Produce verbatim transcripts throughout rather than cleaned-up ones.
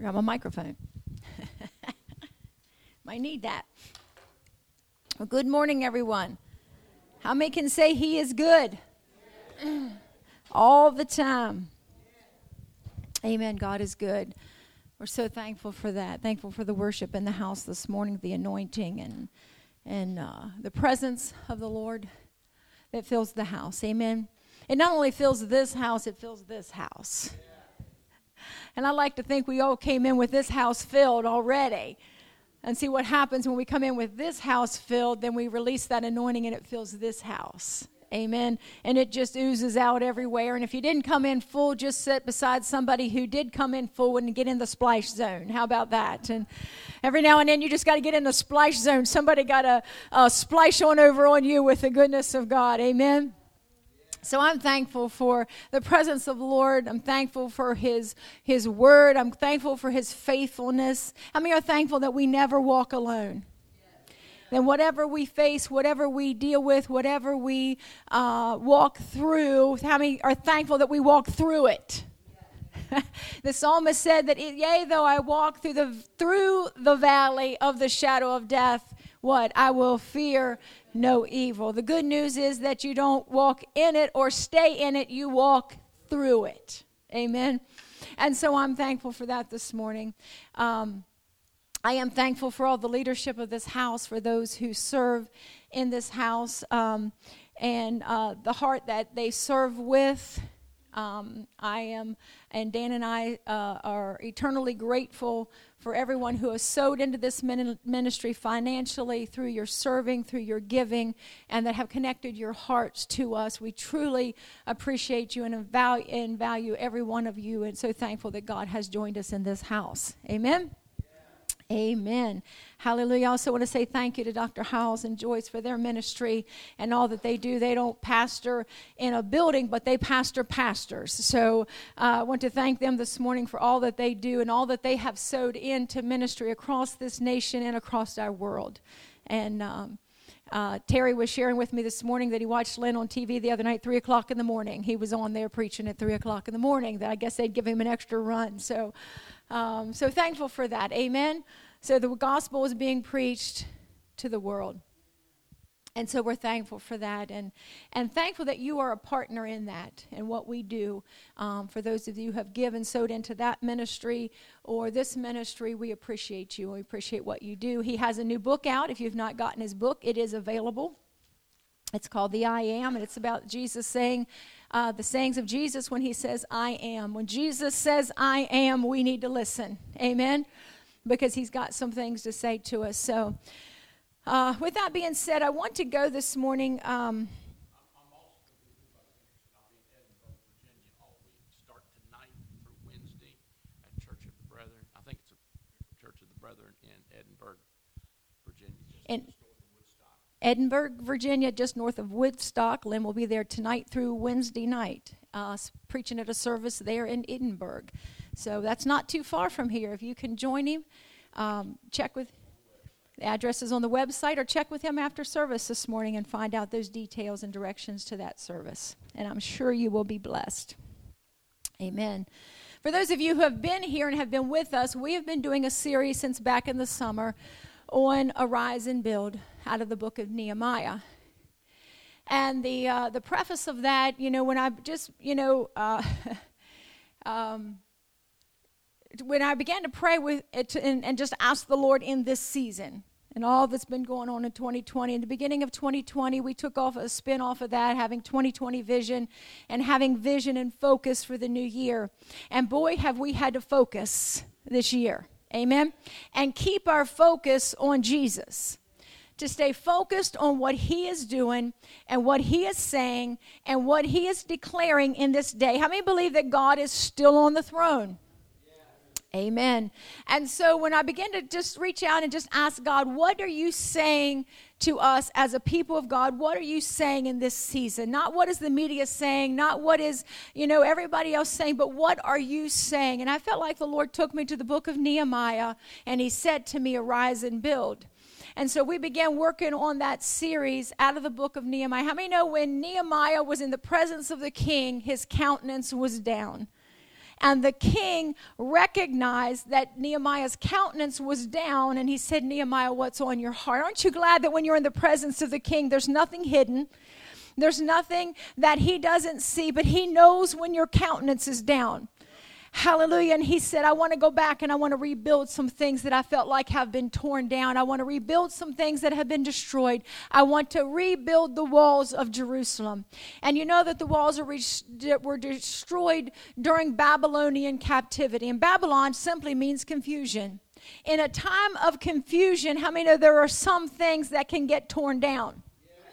Forgot my microphone. Might need that. Well, good morning, everyone. How many can say he is good? All the time. Amen. God is good. We're so thankful for that. Thankful for the worship in the house this morning, the anointing and and uh, the presence of the Lord that fills the house. Amen. It not only fills this house, it fills this house. And I like to think we all came in with this house filled already. And see what happens when we come in with this house filled, then we release that anointing and it fills this house. Amen. And it just oozes out everywhere. And if you didn't come in full, just sit beside somebody who did come in full and get in the splash zone. How about that? And every now and then you just got to get in the splash zone. Somebody got to uh, splash on over on you with the goodness of God. Amen. So I'm thankful for the presence of the Lord. I'm thankful for his his word. I'm thankful for his faithfulness. How many are thankful that we never walk alone? That whatever we face, whatever we deal with, whatever we uh, walk through, how many are thankful that we walk through it? The psalmist said that, yea, though I walk through the through the valley of the shadow of death, what? I will fear no evil. The good news is that you don't walk in it or stay in it. You walk through it. Amen. And so I'm thankful for that this morning. Um, I am thankful for all the leadership of this house, for those who serve in this house, um, and uh, the heart that they serve with. Um, I am, and Dan and I uh, are eternally grateful for everyone who has sowed into this ministry financially through your serving, through your giving, and that have connected your hearts to us. We truly appreciate you and value, and value every one of you, and so thankful that God has joined us in this house. Amen. Amen. Hallelujah. I also want to say thank you to Doctor Howells and Joyce for their ministry and all that they do. They don't pastor in a building, but they pastor pastors. So uh, I want to thank them this morning for all that they do and all that they have sowed into ministry across this nation and across our world. And um, uh, Terry was sharing with me this morning that he watched Lynn on T V the other night, three o'clock in the morning. He was on there preaching at three o'clock in the morning. That I guess they'd give him an extra run. So, um, so thankful for that. Amen. So the gospel is being preached to the world. And so we're thankful for that, and and thankful that you are a partner in that and what we do. Um, for those of you who have given, sowed into that ministry or this ministry, we appreciate you. We appreciate what you do. He has a new book out. If you've not gotten his book, it is available. It's called The I Am, and it's about Jesus saying, uh, the sayings of Jesus when he says, I am. When Jesus says, I am, we need to listen. Amen? Because he's got some things to say to us. So uh, with that being said, I want to go this morning. Um, I'm also going to be by the connection. I'll be in Edinburgh, Virginia all week. Start tonight through Wednesday at Church of the Brethren. I think it's a Church of the Brethren in Edinburgh, Virginia. In Edinburgh, Virginia, just north of Woodstock. Lynn will be there tonight through Wednesday night, uh, preaching at a service there in Edinburgh. So that's not too far from here. If you can join him, um, check with the addresses on the website or check with him after service this morning and find out those details and directions to that service. And I'm sure you will be blessed. Amen. For those of you who have been here and have been with us, we have been doing a series since back in the summer on Arise and Build out of the book of Nehemiah. And the uh, the preface of that, you know, when I just, you know, uh, um, when I began to pray with it and, and just ask the Lord in this season and all that's been going on in twenty twenty, in the beginning of twenty twenty, we took off a spin off of that, having twenty twenty vision and having vision and focus for the new year. And boy, have we had to focus this year. Amen. And keep our focus on Jesus. To stay focused on what he is doing and what he is saying and what he is declaring in this day. How many believe that God is still on the throne? Amen. And so when I began to just reach out and just ask God, what are you saying to us as a people of God? What are you saying in this season? Not what is the media saying, not what is, you know, everybody else saying, but what are you saying? And I felt like the Lord took me to the book of Nehemiah, and he said to me, arise and build. And so we began working on that series out of the book of Nehemiah. How many know when Nehemiah was in the presence of the king, his countenance was down? And the king recognized that Nehemiah's countenance was down, and he said, Nehemiah, what's on your heart? Aren't you glad that when you're in the presence of the king, there's nothing hidden? There's nothing that he doesn't see, but he knows when your countenance is down. Hallelujah. And he said, I want to go back and I want to rebuild some things that I felt like have been torn down. I want to rebuild some things that have been destroyed. I want to rebuild the walls of Jerusalem. And you know that the walls are re- were destroyed during Babylonian captivity. And Babylon simply means confusion. In a time of confusion, how many know there are some things that can get torn down?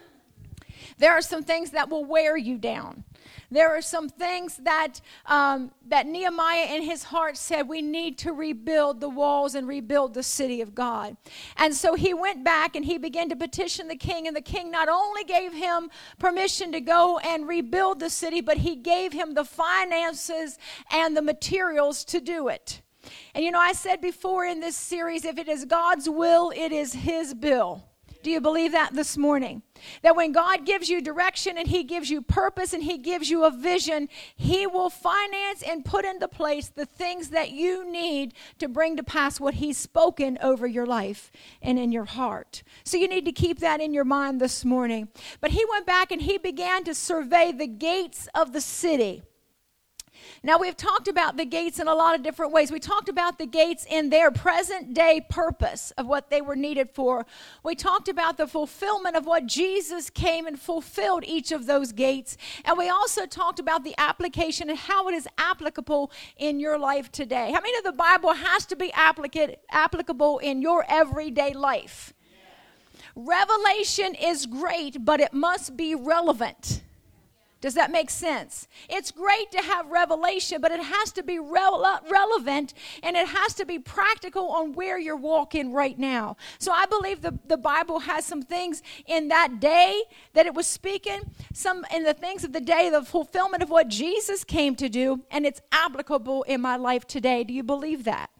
There are some things that will wear you down. There are some things that um, that Nehemiah in his heart said, we need to rebuild the walls and rebuild the city of God. And so he went back and he began to petition the king. And the king not only gave him permission to go and rebuild the city, but he gave him the finances and the materials to do it. And you know, I said before in this series, if it is God's will, it is his bill. Do you believe that this morning? That when God gives you direction and he gives you purpose and he gives you a vision, he will finance and put into place the things that you need to bring to pass what he's spoken over your life and in your heart. So you need to keep that in your mind this morning. But he went back and he began to survey the gates of the city. Now, we've talked about the gates in a lot of different ways. We talked about the gates in their present day purpose of what they were needed for. We talked about the fulfillment of what Jesus came and fulfilled each of those gates. And we also talked about the application and how it is applicable in your life today. How many of the Bible has to be applica- applicable in your everyday life? Yeah. Revelation is great, but it must be relevant. Does that make sense? It's great to have revelation, but it has to be re- relevant and it has to be practical on where you're walking right now. So I believe the, the Bible has some things in that day that it was speaking, some in the things of the day, the fulfillment of what Jesus came to do, and it's applicable in my life today. Do you believe that?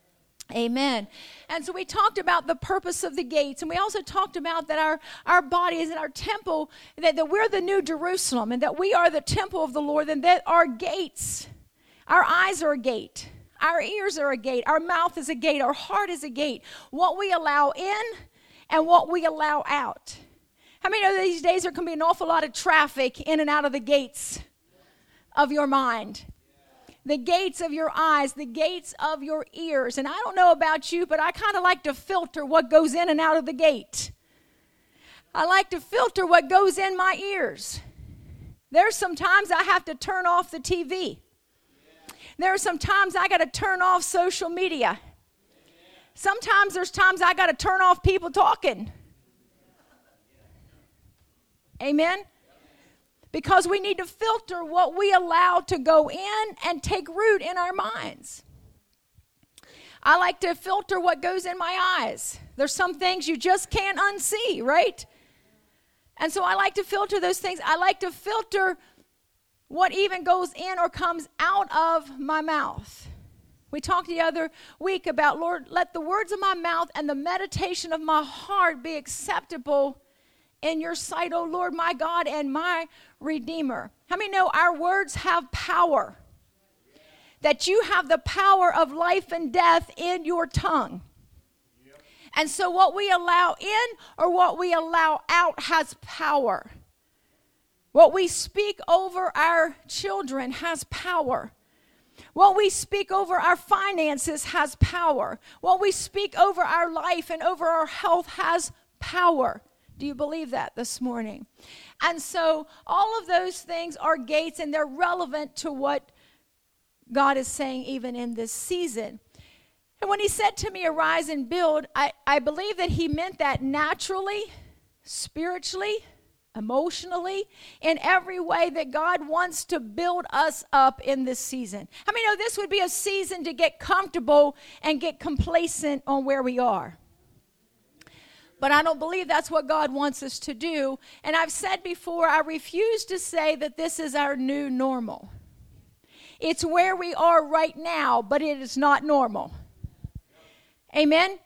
Amen. And so we talked about the purpose of the gates, and we also talked about that our, our body is in our temple, that, that we're the new Jerusalem, and that we are the temple of the Lord, and that our gates, our eyes are a gate, our ears are a gate, our mouth is a gate, our heart is a gate. What we allow in and what we allow out. How many know these days there can be an awful lot of traffic in and out of the gates of your mind? The gates of your eyes, the gates of your ears. And I don't know about you, but I kind of like to filter what goes in and out of the gate. I like to filter what goes in my ears. There's some times I have to turn off the T V. There are some times I got to turn off social media. Sometimes there's times I got to turn off people talking. Amen? Because we need to filter what we allow to go in and take root in our minds. I like to filter what goes in my eyes. There's some things you just can't unsee, right? And so I like to filter those things. I like to filter what even goes in or comes out of my mouth. We talked the other week about, Lord, let the words of my mouth and the meditation of my heart be acceptable in your sight, O Lord, my God and my Redeemer. How many know our words have power? That you have the power of life and death in your tongue. Yep. And so what we allow in or what we allow out has power. What we speak over our children has power. What we speak over our finances has power. What we speak over our life and over our health has power. Do you believe that this morning? And so all of those things are gates, and they're relevant to what God is saying even in this season. And when he said to me, arise and build, I, I believe that he meant that naturally, spiritually, emotionally, in every way that God wants to build us up in this season. How many know this would be a season to get comfortable and get complacent on where we are? But I don't believe that's what God wants us to do. And I've said before, I refuse to say that this is our new normal. It's where we are right now, but it is not normal. Amen?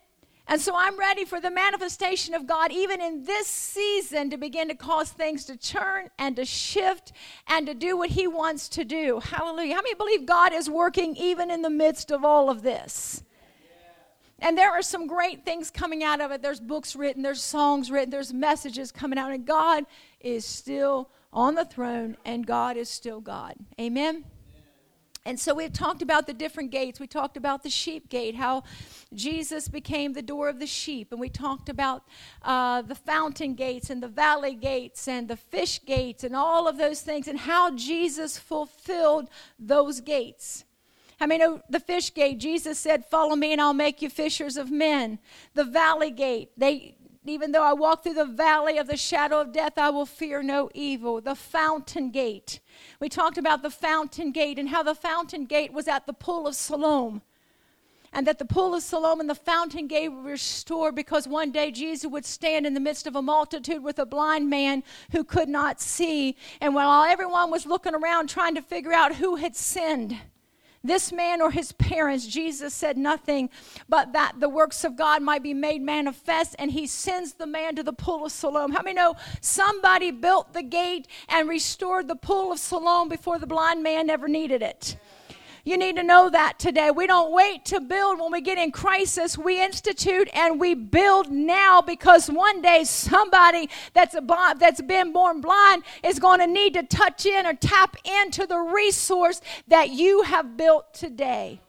And so I'm ready for the manifestation of God even in this season to begin to cause things to turn and to shift and to do what he wants to do. Hallelujah. How many believe God is working even in the midst of all of this? And there are some great things coming out of it. There's books written, there's songs written, there's messages coming out. And God is still on the throne and God is still God. Amen? And so we've talked about the different gates. We talked about the sheep gate, how Jesus became the door of the sheep. And we talked about uh, the fountain gates and the valley gates and the fish gates and all of those things and how Jesus fulfilled those gates. I mean, the fish gate, Jesus said, follow me and I'll make you fishers of men. The valley gate, they... Even though I walk through the valley of the shadow of death, I will fear no evil. The fountain gate. We talked about the fountain gate and how the fountain gate was at the pool of Siloam. And that the pool of Siloam and the fountain gate were restored because one day Jesus would stand in the midst of a multitude with a blind man who could not see. And while everyone was looking around trying to figure out who had sinned, this man or his parents, Jesus said nothing but that the works of God might be made manifest, and he sends the man to the pool of Siloam. How many know somebody built the gate and restored the pool of Siloam before the blind man ever needed it? You need to know that today. We don't wait to build when we get in crisis. We institute and we build now because one day somebody that's a blind, that's been born blind is going to need to touch in or tap into the resource that you have built today.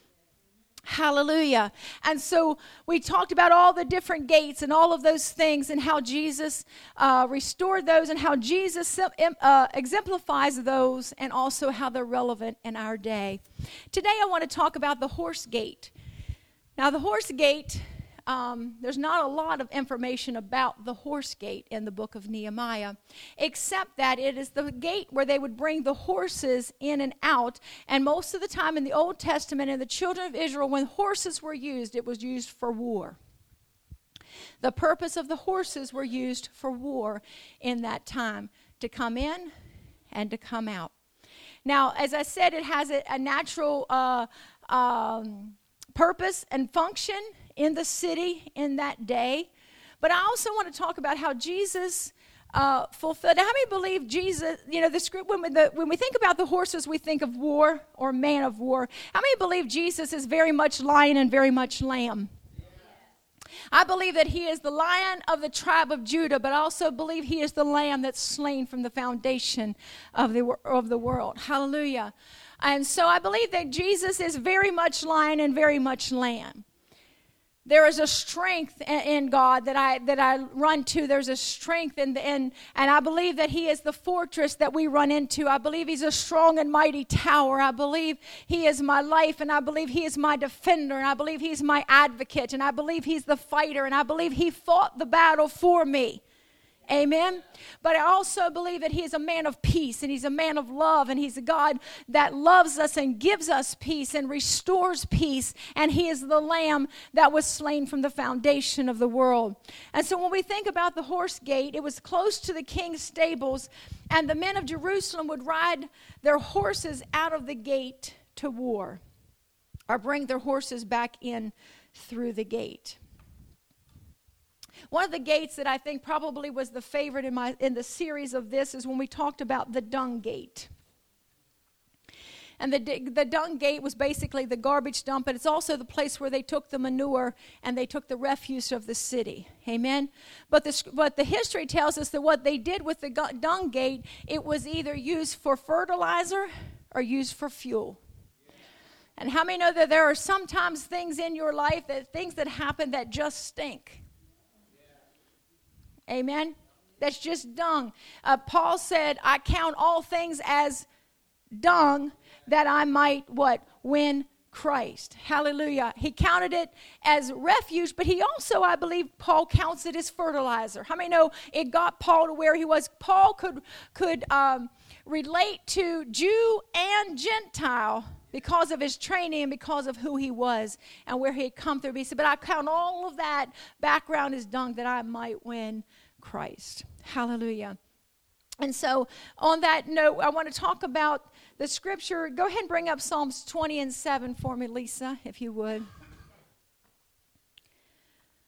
Hallelujah. And so we talked about all the different gates and all of those things and how Jesus uh, restored those and how Jesus uh, exemplifies those and also how they're relevant in our day. Today I want to talk about the horse gate. Now the horse gate, um, there's not a lot of information about the horse gate in the book of Nehemiah, except that it is the gate where they would bring the horses in and out. And most of the time in the Old Testament, in the children of Israel, when horses were used, it was used for war. The purpose of the horses were used for war in that time, to come in and to come out. Now, as I said, it has a, a natural uh, um, purpose and function in the city in that day. But I also want to talk about how Jesus uh, fulfilled. Now, how many believe Jesus, you know, the script, when we, the, when we think about the horses, we think of war or man of war. How many believe Jesus is very much lion and very much lamb? I believe that he is the lion of the tribe of Judah, but I also believe he is the lamb that's slain from the foundation of the, of the world. Hallelujah. And so I believe that Jesus is very much lion and very much lamb. There is a strength in God that I that I run to. There's a strength in the in, and I believe that he is the fortress that we run into. I believe he's a strong and mighty tower. I believe he is my life, and I believe he is my defender, and I believe he's my advocate, and I believe he's the fighter, and I believe he fought the battle for me. Amen. But I also believe that he is a man of peace and he's a man of love and he's a God that loves us and gives us peace and restores peace. And he is the lamb that was slain from the foundation of the world. And so when we think about the horse gate, it was close to the king's stables, and the men of Jerusalem would ride their horses out of the gate to war or bring their horses back in through the gate. One of the gates that I think probably was the favorite in my in the series of this is when we talked about the dung gate. And the the dung gate was basically the garbage dump, but it's also the place where they took the manure and they took the refuse of the city. Amen? But the, but the history tells us that what they did with the dung gate, it was either used for fertilizer or used for fuel. And how many know that there are sometimes things in your life, that things that happen that just stink? Amen? That's just dung. Uh, Paul said, I count all things as dung that I might, what? Win Christ. Hallelujah. He counted it as refuge, but he also, I believe, Paul counts it as fertilizer. How many know it got Paul to where he was? Paul could, could um, relate to Jew and Gentile because of his training and because of who he was and where he had come through. He said, but I count all of that background as dung that I might win Christ. Hallelujah. And so on that note, I want to talk about the scripture. Go ahead and bring up Psalms twenty and seven for me, Lisa, if you would.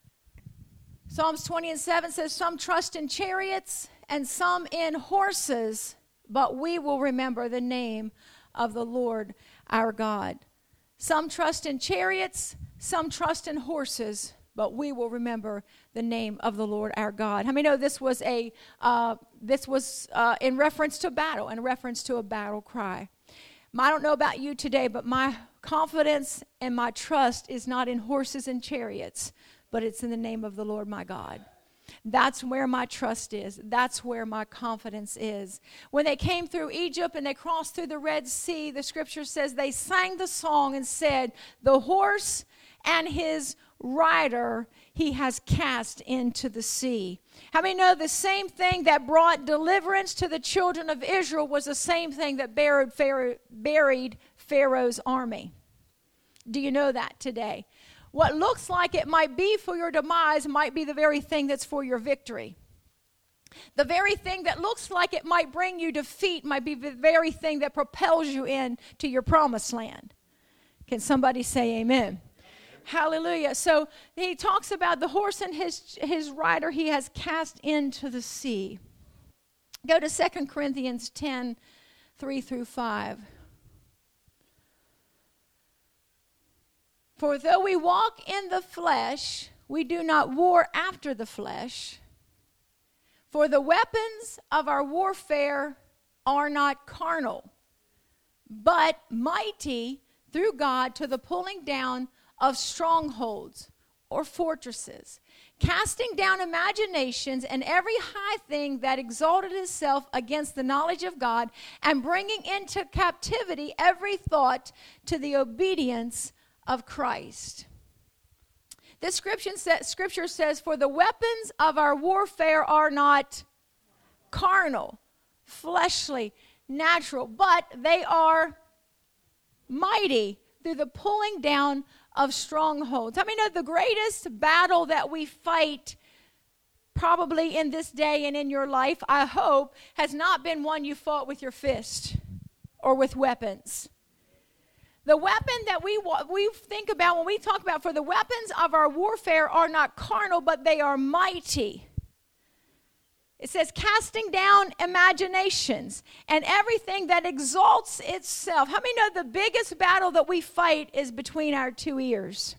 Psalms twenty and seven says, some trust in chariots and some in horses, but we will remember the name of the Lord our God. Some trust in chariots, some trust in horses, but we will remember the name of the Lord our God. How many know this was a uh, this was uh, in reference to battle, in reference to a battle cry? I don't know about you today, but my confidence and my trust is not in horses and chariots, but it's in the name of the Lord my God. That's where my trust is. That's where my confidence is. When they came through Egypt and they crossed through the Red Sea, the scripture says they sang the song and said, the horse and his rider he has cast into the sea. How many know the same thing that brought deliverance to the children of Israel was the same thing that buried Pharaoh, buried Pharaoh's army? Do you know that today? What looks like it might be for your demise might be the very thing that's for your victory. The very thing that looks like it might bring you defeat might be the very thing that propels you into your promised land. Can somebody say amen? Hallelujah. So he talks about the horse and his, his rider he has cast into the sea. Go to Second Corinthians ten, three through five. For though we walk in the flesh, we do not war after the flesh. For the weapons of our warfare are not carnal, but mighty through God to the pulling down of strongholds or fortresses, casting down imaginations and every high thing that exalted itself against the knowledge of God, and bringing into captivity every thought to the obedience of Christ. This scripture says, scripture says, for the weapons of our warfare are not carnal, fleshly, natural, but they are mighty through the pulling down of strongholds. I mean, the greatest battle that we fight probably in this day and in your life, I hope, has not been one you fought with your fist or with weapons. The weapon that we we think about when we talk about, for the weapons of our warfare are not carnal, but they are mighty. It says casting down imaginations and everything that exalts itself. How many know the biggest battle that we fight is between our two ears?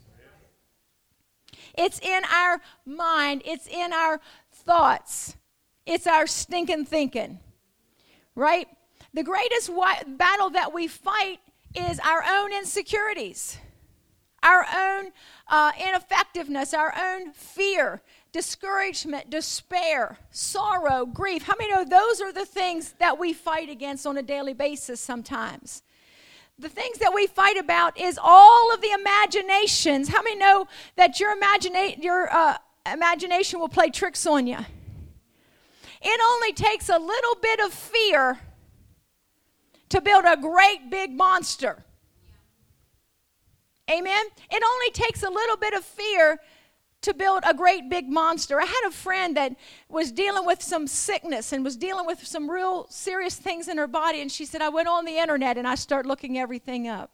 It's in our mind. It's in our thoughts. It's our stinking thinking, right? The greatest wi- battle that we fight is our own insecurities, our own uh, ineffectiveness, our own fear, discouragement, despair, sorrow, grief. How many know those are the things that we fight against on a daily basis sometimes? The things that we fight about is all of the imaginations. How many know that your, imagina- your uh, imagination will play tricks on you? It only takes a little bit of fear to build a great big monster. Amen? It only takes a little bit of fear to build a great big monster. I had a friend that was dealing with some sickness and was dealing with some real serious things in her body, and she said, I went on the internet and I started looking everything up.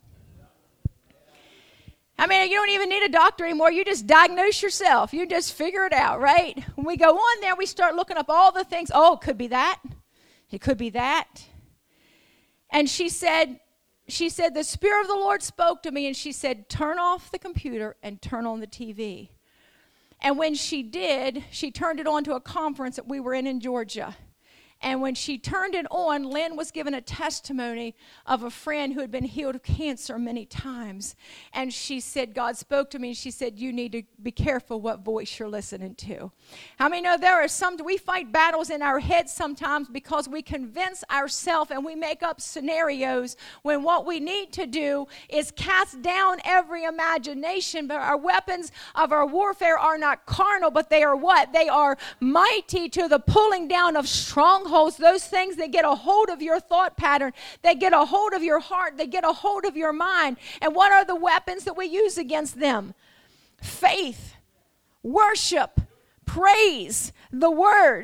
I mean, you don't even need a doctor anymore. You just diagnose yourself. You just figure it out, right? When we go on there, we start looking up all the things. Oh, it could be that. It could be that. And she said, she said, the Spirit of the Lord spoke to me, and she said, turn off the computer and turn on the T V. And when she did, she turned it on to a conference that we were in in Georgia. And when she turned it on, Lynn was given a testimony of a friend who had been healed of cancer many times. And she said, God spoke to me, and she said, you need to be careful what voice you're listening to. How many know there are some, we fight battles in our heads sometimes because we convince ourselves and we make up scenarios when what we need to do is cast down every imagination. But our weapons of our warfare are not carnal, but they are what? They are mighty to the pulling down of strongholds. Those things that get a hold of your thought pattern, they get a hold of your heart, they get a hold of your mind. And what are the weapons that we use against them? Faith, worship, praise, the word.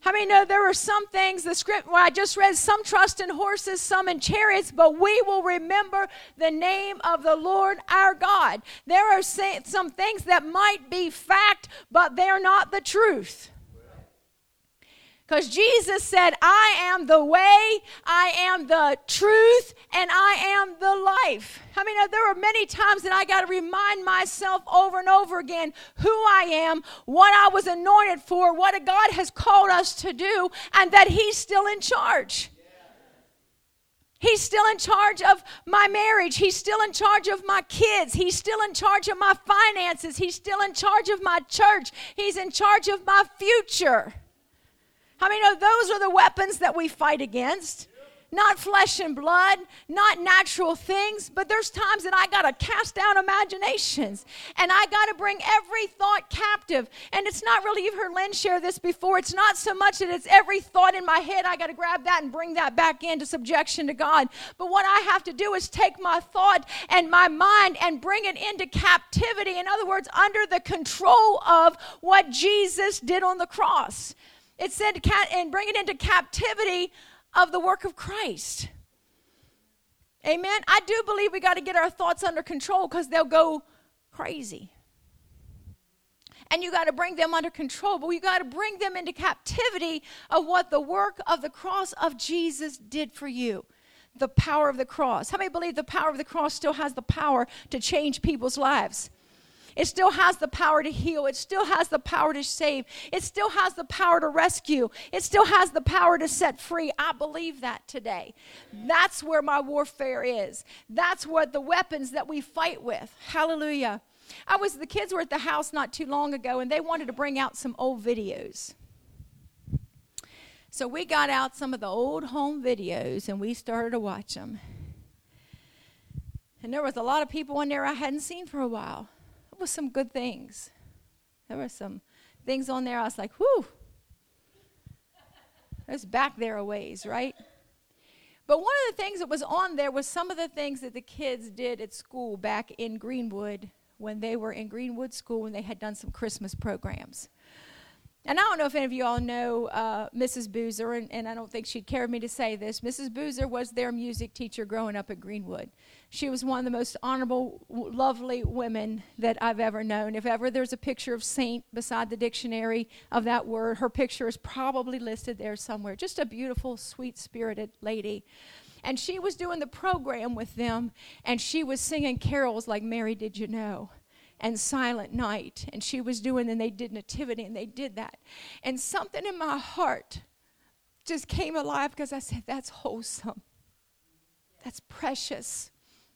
How many know there are some things, the script where I just read, some trust in horses, some in chariots, but we will remember the name of the Lord our God. There are some things that might be fact, but they're not the truth. Because Jesus said, I am the way, I am the truth, and I am the life. I mean, there are many times that I got to remind myself over and over again who I am, what I was anointed for, what God has called us to do, and that He's still in charge. He's still in charge of my marriage. He's still in charge of my kids. He's still in charge of my finances. He's still in charge of my church. He's in charge of my future. I mean, those are the weapons that we fight against. Not flesh and blood, not natural things, but there's times that I got to cast down imaginations, and I got to bring every thought captive. And it's not really, you've heard Lynn share this before, it's not so much that it's every thought in my head, I got to grab that and bring that back into subjection to God. But what I have to do is take my thought and my mind and bring it into captivity. In other words, under the control of what Jesus did on the cross. It said, and bring it into captivity of the work of Christ. Amen. I do believe we got to get our thoughts under control because they'll go crazy. And you got to bring them under control, but you got to bring them into captivity of what the work of the cross of Jesus did for you. The power of the cross. How many believe the power of the cross still has the power to change people's lives? It still has the power to heal. It still has the power to save. It still has the power to rescue. It still has the power to set free. I believe that today. That's where my warfare is. That's what the weapons that we fight with. Hallelujah. I was, the kids were at the house not too long ago, and they wanted to bring out some old videos. So we got out some of the old home videos, and we started to watch them. And there was a lot of people in there I hadn't seen for a while. There was some good things. There were some things on there I was like, whew. It's back there a ways, right? But one of the things that was on there was some of the things that the kids did at school back in Greenwood when they were in Greenwood School and they had done some Christmas programs. And I don't know if any of you all know uh, Missus Boozer, and, and I don't think she'd care me to say this. Missus Boozer was their music teacher growing up at Greenwood. She was one of the most honorable, w- lovely women that I've ever known. If ever there's a picture of saint beside the dictionary of that word, her picture is probably listed there somewhere. Just a beautiful, sweet-spirited lady. And she was doing the program with them, and she was singing carols like Mary Did You Know? And Silent Night, and she was doing, and they did Nativity, and they did that. And something in my heart just came alive because I said, that's wholesome. That's precious.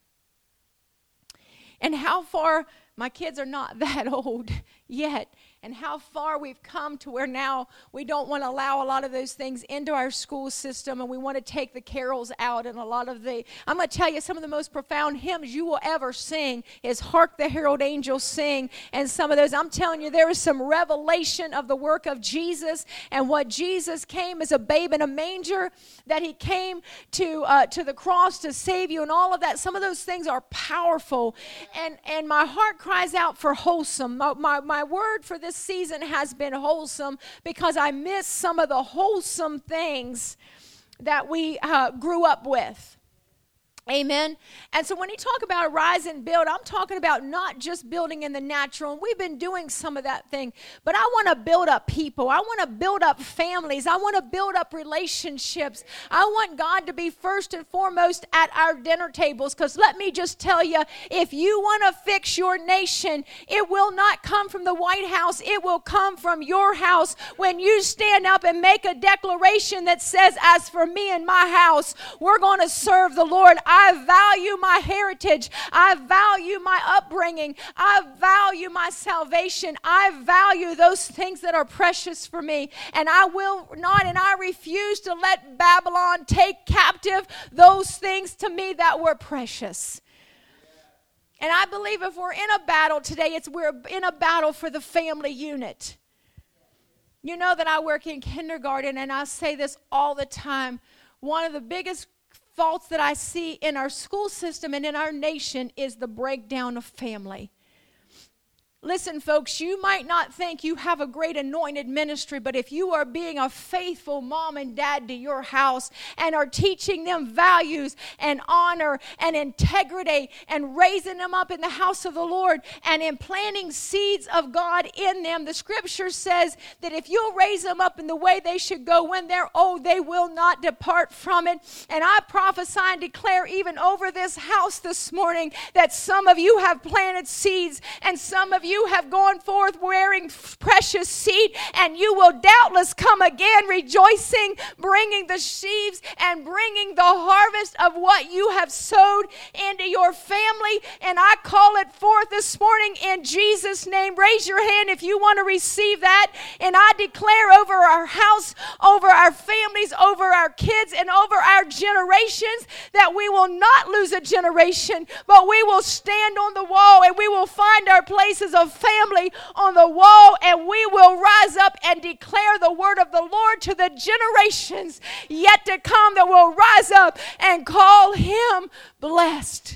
And how far, my kids are not that old yet, and how far we've come to where now we don't want to allow a lot of those things into our school system, and we want to take the carols out, and a lot of the, I'm going to tell you, some of the most profound hymns you will ever sing is Hark the Herald Angels Sing, and some of those, I'm telling you, there is some revelation of the work of Jesus, and what Jesus came as a babe in a manger, that he came to uh, to the cross to save you, and all of that. Some of those things are powerful, and, and my heart cries out for wholesome. My, my, my word for this season has been wholesome because I miss some of the wholesome things that we uh, grew up with. Amen. And so when you talk about rise and build, I'm talking about not just building in the natural. And we've been doing some of that thing. But I want to build up people. I want to build up families. I want to build up relationships. I want God to be first and foremost at our dinner tables. Because let me just tell you, if you want to fix your nation, it will not come from the White House. It will come from your house when you stand up and make a declaration that says, as for me and my house, we're going to serve the Lord. I value my heritage. I value my upbringing. I value my salvation. I value those things that are precious for me. And I will not, and I refuse to let Babylon take captive those things to me that were precious. And I believe if we're in a battle today, it's we're in a battle for the family unit. You know that I work in kindergarten, and I say this all the time. One of the biggest faults that I see in our school system and in our nation is the breakdown of family. Listen, folks, you might not think you have a great anointed ministry, but if you are being a faithful mom and dad to your house and are teaching them values and honor and integrity and raising them up in the house of the Lord and implanting seeds of God in them, the scripture says that if you'll raise them up in the way they should go when they're old, they will not depart from it. And I prophesy and declare even over this house this morning that some of you have planted seeds and some of you You have gone forth wearing precious seed, and you will doubtless come again rejoicing, bringing the sheaves and bringing the harvest of what you have sowed into your family. And I call it forth this morning in Jesus' name. Raise your hand if you want to receive that. And I declare over our house, over our families, over our kids, and over our generations that we will not lose a generation, but we will stand on the wall and we will find our places of family on the wall, and we will rise up and declare the word of the Lord to the generations yet to come, that will rise up and call him blessed.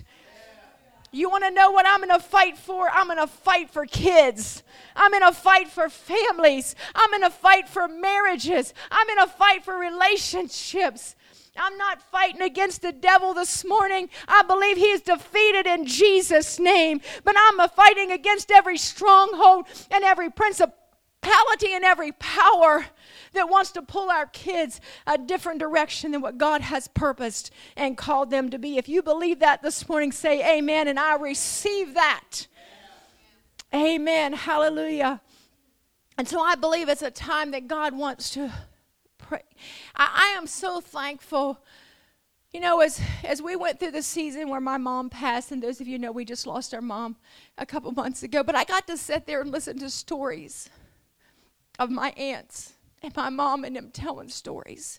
You want to know what I'm going to fight for? I'm going to fight for kids. I'm going to fight for families. I'm going to fight for marriages. I'm going to fight for relationships. I'm not fighting against the devil this morning. I believe he is defeated in Jesus' name. But I'm fighting against every stronghold and every principality and every power that wants to pull our kids a different direction than what God has purposed and called them to be. If you believe that this morning, say amen, and I receive that. Amen. Amen. Hallelujah. And so I believe it's a time that God wants to pray. I, I am so thankful. You know, as as we went through the season where my mom passed, and those of you know we just lost our mom a couple months ago, but I got to sit there and listen to stories of my aunts and my mom and them telling stories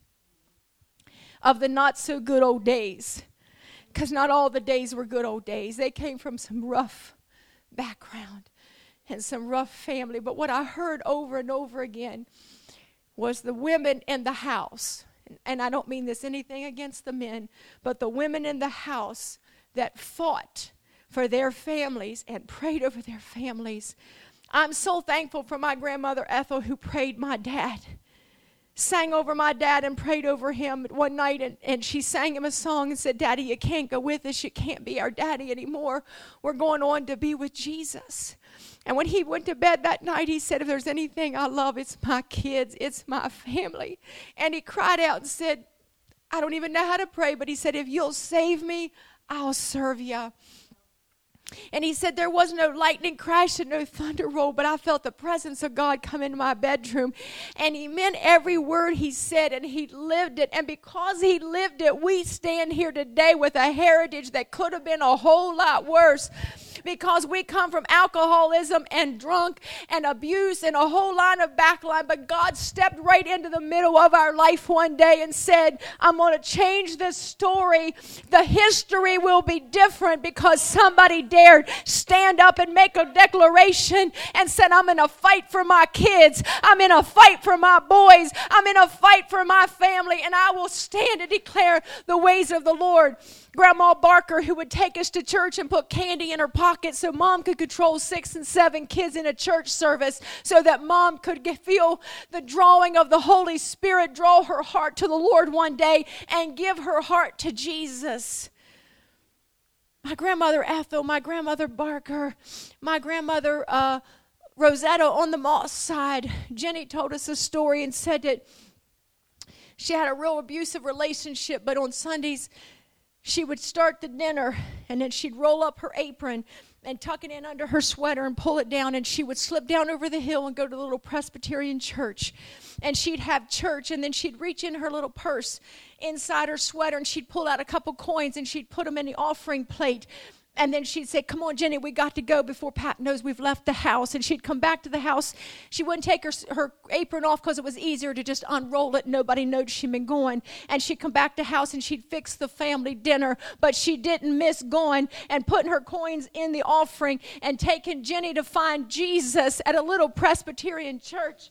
of the not so good old days, because not all the days were good old days. They came from some rough background and some rough family. But what I heard over and over again was the women in the house, and I don't mean this anything against the men, but the women in the house that fought for their families and prayed over their families. I'm so thankful for my grandmother Ethel, who prayed my dad, sang over my dad and prayed over him one night, and, and she sang him a song and said, "Daddy, you can't go with us. You can't be our daddy anymore. We're going on to be with Jesus." And when he went to bed that night, he said, "If there's anything I love, it's my kids, it's my family." And he cried out and said, "I don't even know how to pray," but he said, "If you'll save me, I'll serve you." And he said there was no lightning crash and no thunder roll, but I felt the presence of God come into my bedroom. And he meant every word he said, and he lived it. And because he lived it, we stand here today with a heritage that could have been a whole lot worse, because we come from alcoholism and drunk and abuse and a whole line of backline. But God stepped right into the middle of our life one day and said, "I'm going to change this story. The history will be different," because somebody dared stand up and make a declaration and said, "I'm in a fight for my kids. I'm in a fight for my boys. I'm in a fight for my family, and I will stand and declare the ways of the Lord." Grandma Barker, who would take us to church and put candy in her pocket so mom could control six and seven kids in a church service, so that mom could get, feel the drawing of the Holy Spirit, draw her heart to the Lord one day and give her heart to Jesus. My grandmother Ethel, my grandmother Barker, my grandmother uh, Rosetta on the Moss side. Jenny told us a story and said that she had a real abusive relationship, but on Sundays she would start the dinner, and then she'd roll up her apron and tuck it in under her sweater and pull it down, and she would slip down over the hill and go to the little Presbyterian church. And she'd have church, and then she'd reach in her little purse inside her sweater, and she'd pull out a couple coins, and she'd put them in the offering plate. And then she'd say, "Come on, Jenny, we got to go before Pat knows we've left the house." And she'd come back to the house. She wouldn't take her her apron off because it was easier to just unroll it. Nobody knowed she'd been going. And she'd come back to the house and she'd fix the family dinner. But she didn't miss going and putting her coins in the offering and taking Jenny to find Jesus at a little Presbyterian church.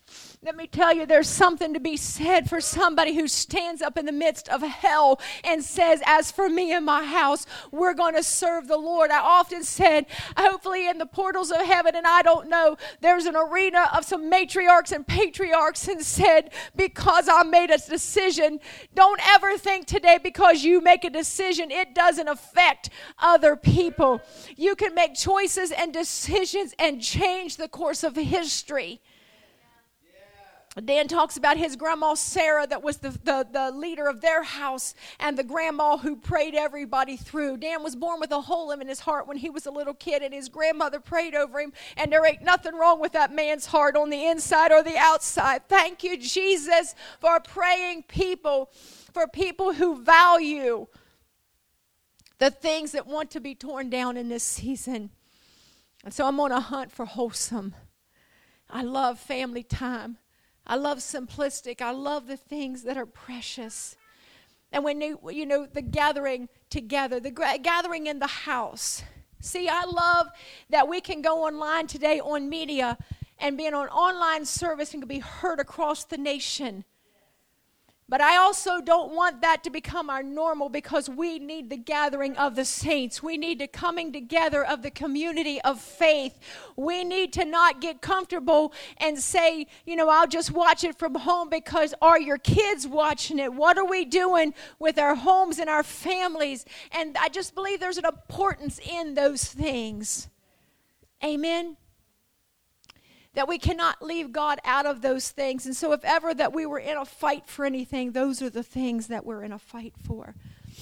Let me tell you, there's something to be said for somebody who stands up in the midst of hell and says, as for me and my house, we're going to serve the Lord. I often said, hopefully in the portals of heaven, and I don't know, there's an arena of some matriarchs and patriarchs, and said, because I made a decision, don't ever think today because you make a decision, it doesn't affect other people. You can make choices and decisions and change the course of history. Dan talks about his grandma Sarah that was the, the, the leader of their house and the grandma who prayed everybody through. Dan was born with a hole in his heart when he was a little kid, and his grandmother prayed over him, and there ain't nothing wrong with that man's heart on the inside or the outside. Thank you, Jesus, for praying people, for people who value the things that want to be torn down in this season. And so I'm on a hunt for wholesome. I love family time. I love simplistic. I love the things that are precious. And when you, you know, the gathering together, the gra- gathering in the house. See, I love that we can go online today on media and be in an online service and can be heard across the nation. But I also don't want that to become our normal, because we need the gathering of the saints. We need the coming together of the community of faith. We need to not get comfortable and say, you know, I'll just watch it from home, because are your kids watching it? What are we doing with our homes and our families? And I just believe there's an importance in those things. Amen. That we cannot leave God out of those things. And so if ever that we were in a fight for anything, those are the things that we're in a fight for.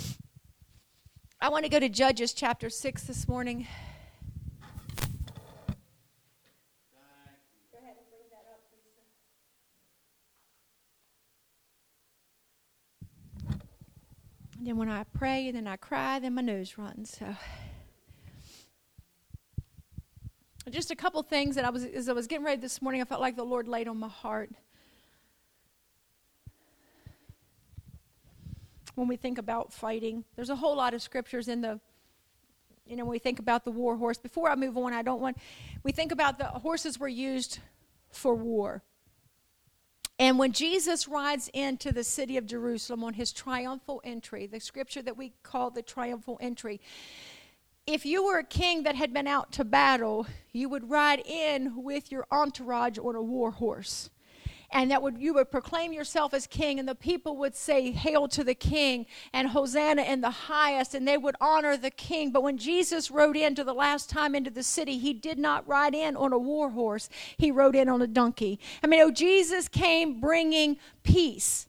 I want to go to Judges chapter six this morning. Go ahead and bring that up, Lisa. And then when I pray and then I cry, then my nose runs. So just a couple things that I was, as I was getting ready this morning, I felt like the Lord laid on my heart. When we think about fighting, there's a whole lot of scriptures in the, you know, when we think about the war horse. Before I move on, I don't want, we think about the horses were used for war. And when Jesus rides into the city of Jerusalem on his triumphal entry, the scripture that we call the triumphal entry, if you were a king that had been out to battle, you would ride in with your entourage on a war horse. And that would you would proclaim yourself as king, and the people would say, "Hail to the king," and "Hosanna in the highest," and they would honor the king. But when Jesus rode into the last time into the city, he did not ride in on a war horse. He rode in on a donkey. I mean, oh, Jesus came bringing peace.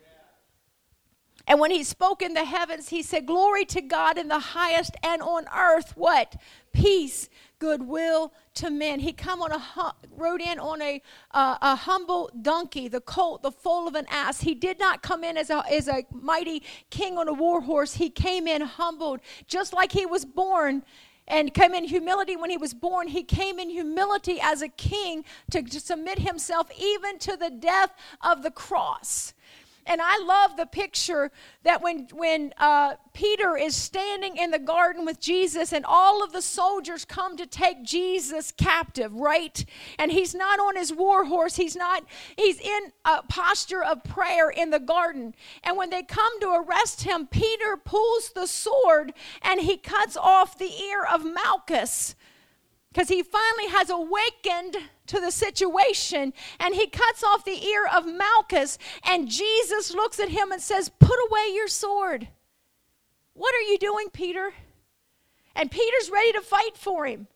And when he spoke in the heavens, he said, "Glory to God in the highest, and on earth," what? Peace, goodwill to men. He come on a rode in on a uh, a humble donkey, the colt, the foal of an ass. He did not come in as a as a mighty king on a war horse. He came in humbled, just like he was born. And came in humility when he was born. He came in humility as a king to, to submit himself even to the death of the cross. And I love the picture that when when uh, Peter is standing in the garden with Jesus, and all of the soldiers come to take Jesus captive, right? And he's not on his war horse. He's not, he's in a posture of prayer in the garden. And when they come to arrest him, Peter pulls the sword and he cuts off the ear of Malchus, because he finally has awakened to the situation, and he cuts off the ear of Malchus, and Jesus looks at him and says, "Put away your sword." What are you doing, Peter? And Peter's ready to fight for him.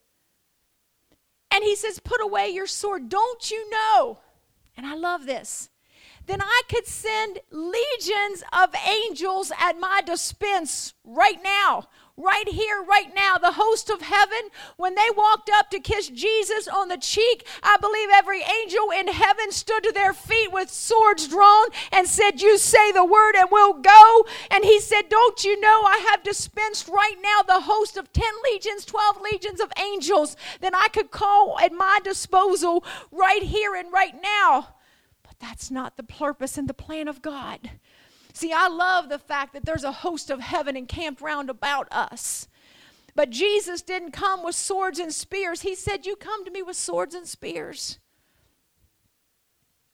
And he says, "Put away your sword. Don't you know?" And I love this. "Then I could send legions of angels at my dispense right now." Right here, right now, the host of heaven, when they walked up to kiss Jesus on the cheek, I believe every angel in heaven stood to their feet with swords drawn and said, "You say the word and we'll go." And he said, "Don't you know I have dispensed right now the host of ten legions, twelve legions of angels that I could call at my disposal right here and right now?" But that's not the purpose and the plan of God. See, I love the fact that there's a host of heaven encamped round about us. But Jesus didn't come with swords and spears. He said, "You come to me with swords and spears."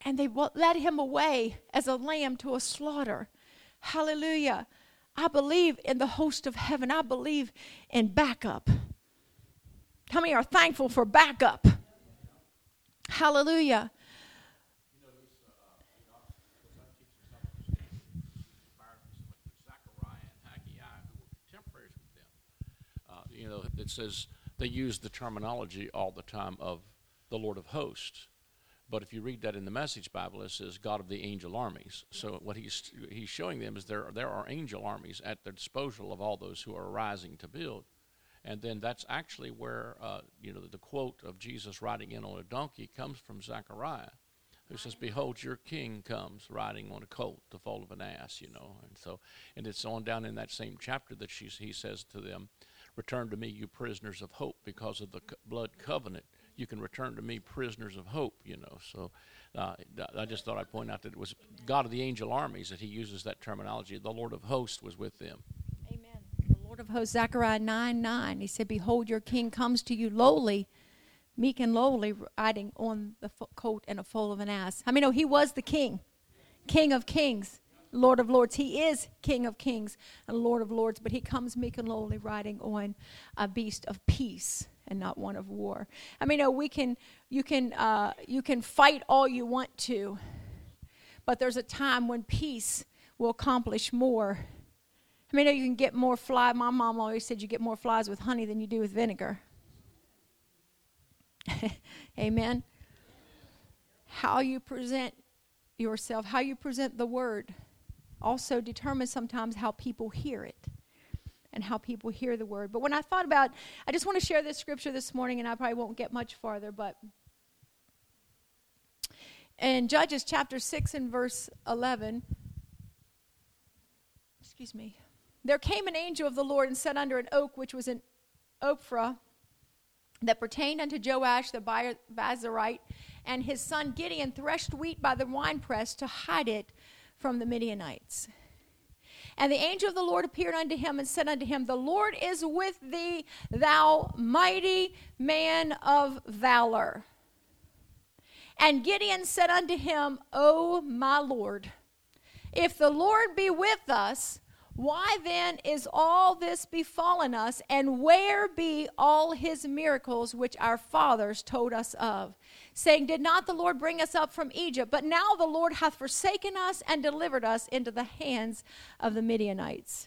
and they led him away as a lamb to a slaughter. Hallelujah. I believe in the host of heaven. I believe in backup. How many are thankful for backup? Hallelujah. You know, these, uh, you know, I'm teaching some of these things, Zechariah and Haggai, who were contemporaries with them. Uh, you know, it says they use the terminology all the time of the Lord of hosts. But if you read that in the Message Bible, it says God of the angel armies. So what he's he's showing them is there there are angel armies at the disposal of all those who are rising to build. And then that's actually where, uh, you know, the quote of Jesus riding in on a donkey comes from Zechariah, who says, behold, your king comes riding on a colt, the foal of an ass, you know. And so, and it's on down in that same chapter that she, he says to them, return to me, you prisoners of hope, because of the co- blood covenant. You can return to me, prisoners of hope, you know. So uh, I just thought I'd point out that it was God of the angel armies that he uses that terminology. The Lord of hosts was with them. Lord of hosts, Zechariah nine nine, he said, behold, your king comes to you lowly, meek and lowly, riding on the fo- colt and a foal of an ass. I mean, no, he was the king, King of kings, Lord of lords. He is King of kings and Lord of lords, but he comes meek and lowly, riding on a beast of peace and not one of war. I mean, no, we can, you can, uh, you can fight all you want to, but there's a time when peace will accomplish more. I mean, you can get more fly. My mom always said you get more flies with honey than you do with vinegar. Amen. How you present yourself, how you present the word, also determines sometimes how people hear it and how people hear the word. But when I thought about, I just want to share this scripture this morning, and I probably won't get much farther, but in Judges chapter six and verse eleven, excuse me, there came an angel of the Lord and sat under an oak which was in Ophrah that pertained unto Joash the Bazarite, and his son Gideon threshed wheat by the winepress to hide it from the Midianites. And the angel of the Lord appeared unto him and said unto him, the Lord is with thee, thou mighty man of valor. And Gideon said unto him, O my Lord, if the Lord be with us, why then is all this befallen us, and where be all his miracles which our fathers told us of? Saying, did not the Lord bring us up from Egypt? But now the Lord hath forsaken us and delivered us into the hands of the Midianites.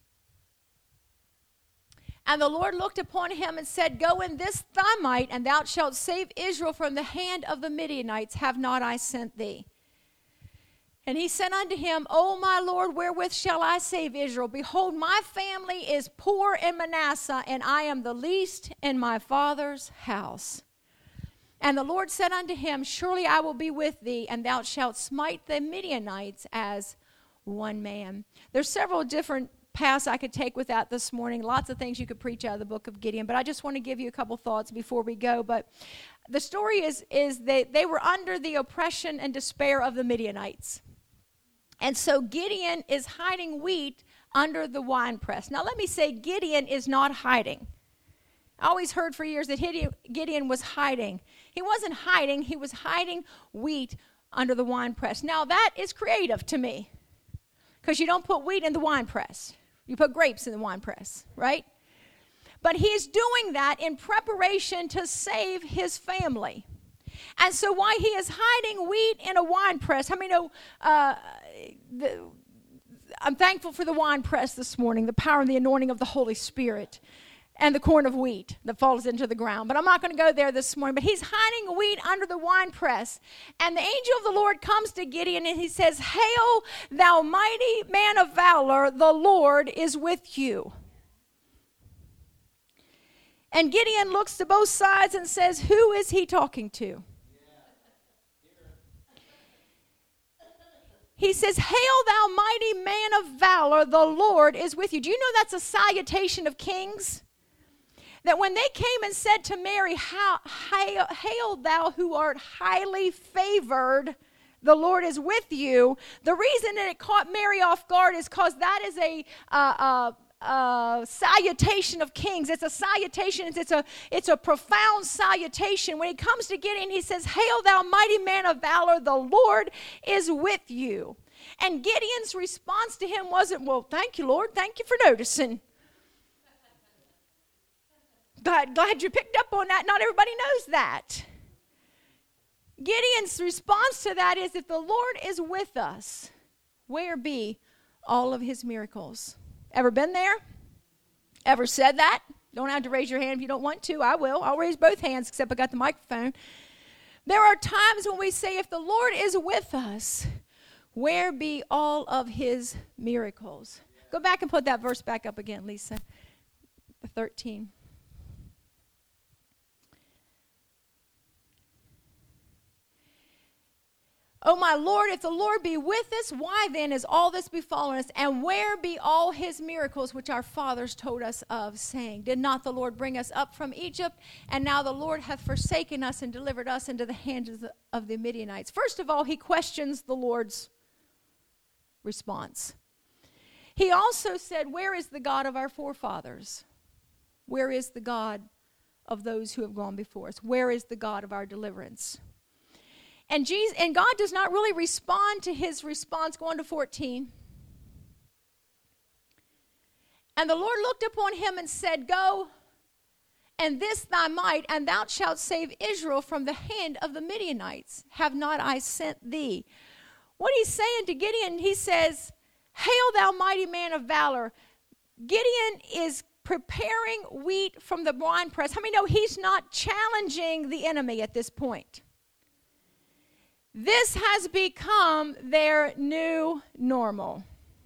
And the Lord looked upon him and said, go in this thy might, and thou shalt save Israel from the hand of the Midianites. Have not I sent thee? And he said unto him, O my Lord, wherewith shall I save Israel? Behold, my family is poor in Manasseh, and I am the least in my father's house. And the Lord said unto him, surely I will be with thee, and thou shalt smite the Midianites as one man. There's several different paths I could take with that this morning. Lots of things you could preach out of the book of Gideon, but I just want to give you a couple thoughts before we go. But the story is, is that they were under the oppression and despair of the Midianites. And so Gideon is hiding wheat under the winepress. Now let me say, Gideon is not hiding. I always heard for years that Gideon was hiding. He wasn't hiding. He was hiding wheat under the winepress. Now that is creative to me, because you don't put wheat in the winepress. You put grapes in the winepress, right? But he's doing that in preparation to save his family. And so while he is hiding wheat in a wine press, how many know, uh, the, I'm thankful for the wine press this morning, the power and the anointing of the Holy Spirit, and the corn of wheat that falls into the ground. But I'm not going to go there this morning. But he's hiding wheat under the wine press. And the angel of the Lord comes to Gideon and he says, hail, thou mighty man of valor, the Lord is with you. And Gideon looks to both sides and says, who is he talking to? He says, hail thou mighty man of valor, the Lord is with you. Do you know that's a salutation of kings? That when they came and said to Mary, hail, hail thou who art highly favored, the Lord is with you. The reason that it caught Mary off guard is because that is a, uh, uh, uh, salutation of kings. It's a salutation. It's, it's, a, it's a profound salutation. When he comes to Gideon, he says, "Hail, thou mighty man of valor, the Lord is with you." And Gideon's response to him wasn't, "Well, thank you, Lord. Thank you for noticing. Glad, glad you picked up on that. Not everybody knows that." Gideon's response to that is, if the Lord is with us, where be all of his miracles? Ever been there? Ever said that? Don't have to raise your hand if you don't want to. I will. I'll raise both hands, except I got the microphone. There are times when we say, if the Lord is with us, where be all of his miracles? Go back and put that verse back up again, Lisa. thirteen. "O my Lord, if the Lord be with us, why then is all this befallen us? And where be all his miracles which our fathers told us of, saying, Did not the Lord bring us up from Egypt? And now the Lord hath forsaken us and delivered us into the hands of the, of the Midianites." First of all, he questions the Lord's response. He also said, "Where is the God of our forefathers? Where is the God of those who have gone before us? Where is the God of our deliverance?" And Jesus, and God does not really respond to his response. Go on to fourteen. "And the Lord looked upon him and said, Go, and this thy might, and thou shalt save Israel from the hand of the Midianites. Have not I sent thee?" What he's saying to Gideon, he says, "Hail, thou mighty man of valor." Gideon is preparing wheat from the winepress. How many know he's not challenging the enemy at this point? This has become their new normal.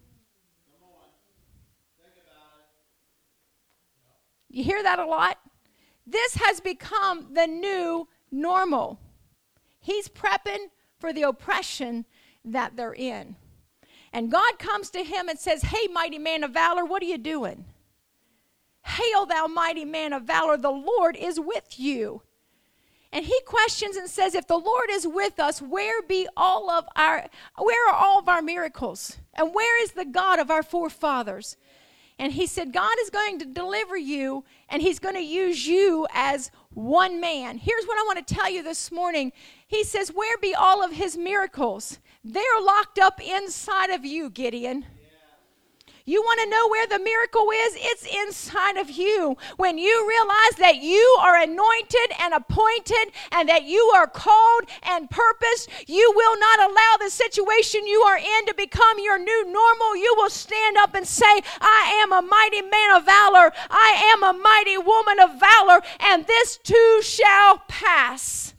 You hear that a lot? This has become the new normal. He's prepping for the oppression that they're in. And God comes to him and says, "Hey, mighty man of valor, what are you doing? Hail, thou mighty man of valor, the Lord is with you." And he questions and says, if the Lord is with us, where be all of our, where are all of our miracles? And where is the God of our forefathers? And he said, God is going to deliver you, and he's going to use you as one man. Here's what I want to tell you this morning. He says, where be all of his miracles? They're locked up inside of you, Gideon. You want to know where the miracle is? It's inside of you. When you realize that you are anointed and appointed and that you are called and purposed, you will not allow the situation you are in to become your new normal. You will stand up and say, I am a mighty man of valor. I am a mighty woman of valor, and this too shall pass.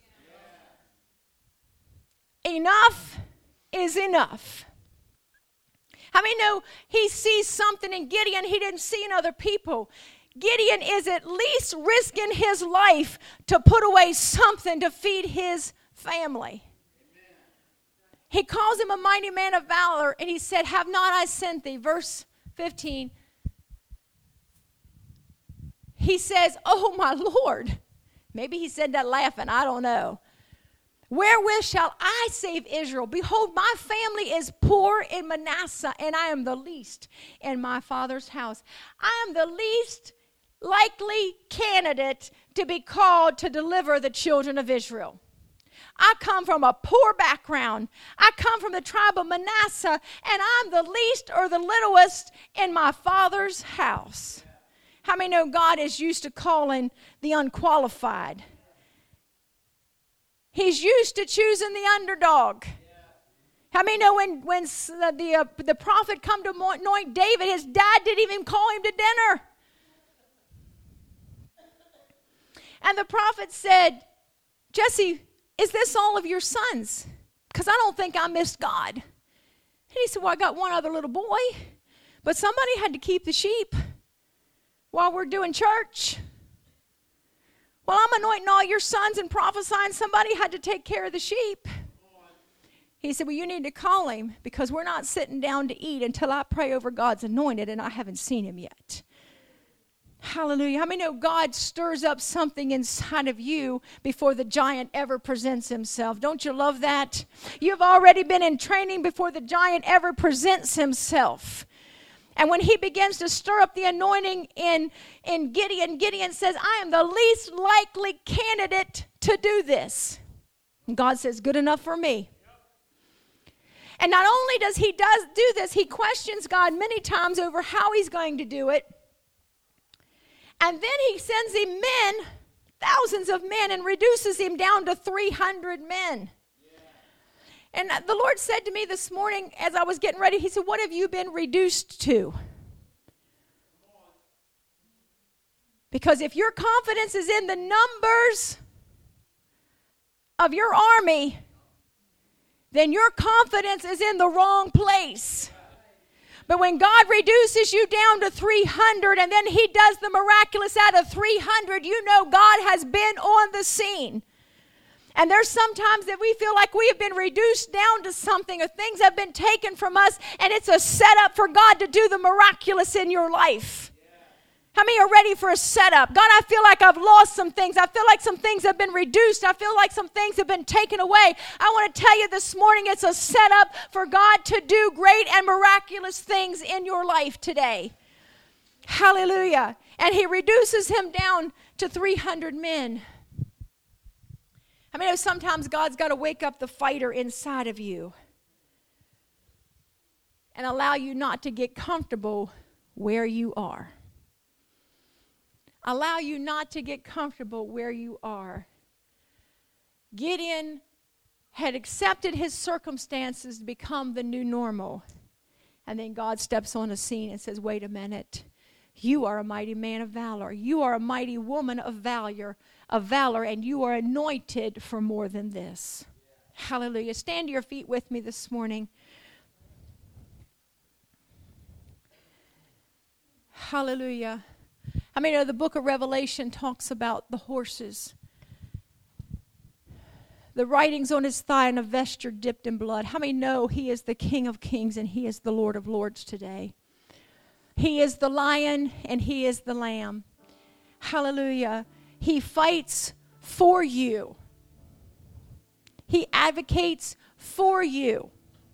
Yeah. Enough is enough. How many know he sees something in Gideon he didn't see in other people? Gideon is at least risking his life to put away something to feed his family. Amen. He calls him a mighty man of valor, and he said, have not I sent thee? Verse fifteen. He says, oh my Lord. Maybe he said that laughing, I don't know. Wherewith shall I save Israel? Behold, my family is poor in Manasseh, and I am the least in my father's house. I am the least likely candidate to be called to deliver the children of Israel. I come from a poor background. I come from the tribe of Manasseh, and I'm the least or the littlest in my father's house. How many know God is used to calling the unqualified? He's used to choosing the underdog. Yeah. How many know when, when the, uh, the prophet come to anoint David, his dad didn't even call him to dinner. And the prophet said, Jesse, is this all of your sons? Because I don't think I missed God. And he said, well, I got one other little boy, but somebody had to keep the sheep while we're doing church. Well, I'm anointing all your sons and prophesying somebody had to take care of the sheep. He said, well, you need to call him, because we're not sitting down to eat until I pray over God's anointed, and I haven't seen him yet. Hallelujah. How many know God stirs up something inside of you before the giant ever presents himself? Don't you love that? You've already been in training before the giant ever presents himself. And when he begins to stir up the anointing in, in Gideon, Gideon says, I am the least likely candidate to do this. And God says, good enough for me. And not only does he does do this, he questions God many times over how he's going to do it. And then he sends him men, thousands of men, and reduces him down to three hundred men. And the Lord said to me this morning as I was getting ready, he said, what have you been reduced to? Because if your confidence is in the numbers of your army, then your confidence is in the wrong place. But when God reduces you down to three hundred and then he does the miraculous out of three hundred, you know God has been on the scene. And there's sometimes that we feel like we have been reduced down to something or things have been taken from us, and it's a setup for God to do the miraculous in your life. How many are ready for a setup? God, I feel like I've lost some things. I feel like some things have been reduced. I feel like some things have been taken away. I want to tell you this morning, it's a setup for God to do great and miraculous things in your life today. Hallelujah. And he reduces him down to three hundred men. I mean, sometimes God's got to wake up the fighter inside of you and allow you not to get comfortable where you are. Allow you not to get comfortable where you are. Gideon had accepted his circumstances to become the new normal. And then God steps on the scene and says, wait a minute. You are a mighty man of valor. You are a mighty woman of valor, of valor, and you are anointed for more than this. Yeah. Hallelujah. Stand to your feet with me this morning. Hallelujah. I mean, you know, the book of Revelation talks about the horses. The writings on his thigh and a vesture dipped in blood. How many know he is the King of kings and he is the Lord of lords today? He is the lion and he is the lamb. Hallelujah. He fights for you. He advocates for you.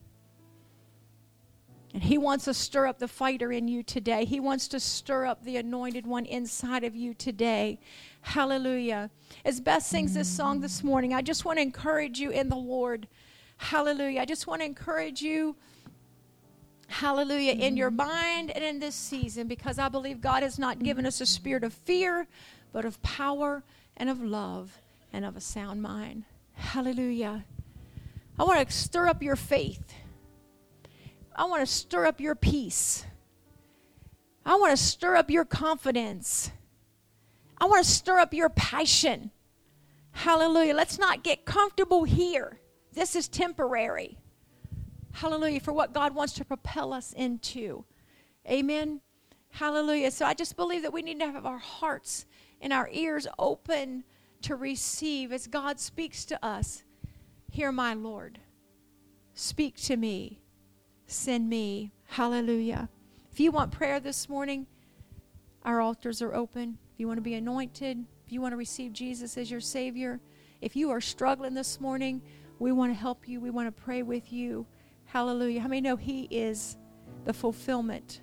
And he wants to stir up the fighter in you today. He wants to stir up the anointed one inside of you today. Hallelujah. As Beth sings this song this morning, I just want to encourage you in the Lord. Hallelujah. I just want to encourage you, hallelujah, in your mind and in this season, because I believe God has not given us a spirit of fear, but of power and of love and of a sound mind. Hallelujah. I want to stir up your faith. I want to stir up your peace. I want to stir up your confidence. I want to stir up your passion. Hallelujah. Let's not get comfortable here. This is temporary. Hallelujah. For what God wants to propel us into. Amen. Hallelujah. So I just believe that we need to have our hearts and our ears open to receive as God speaks to us. Hear my Lord. Speak to me. Send me. Hallelujah. If you want prayer this morning, our altars are open. If you want to be anointed, if you want to receive Jesus as your Savior, if you are struggling this morning, we want to help you. We want to pray with you. Hallelujah. How many know He is the fulfillment?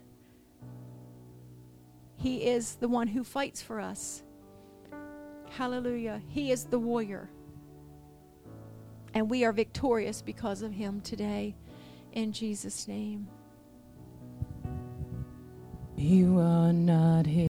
He is the one who fights for us. Hallelujah. He is the warrior. And we are victorious because of Him today. In Jesus' name. You are not here.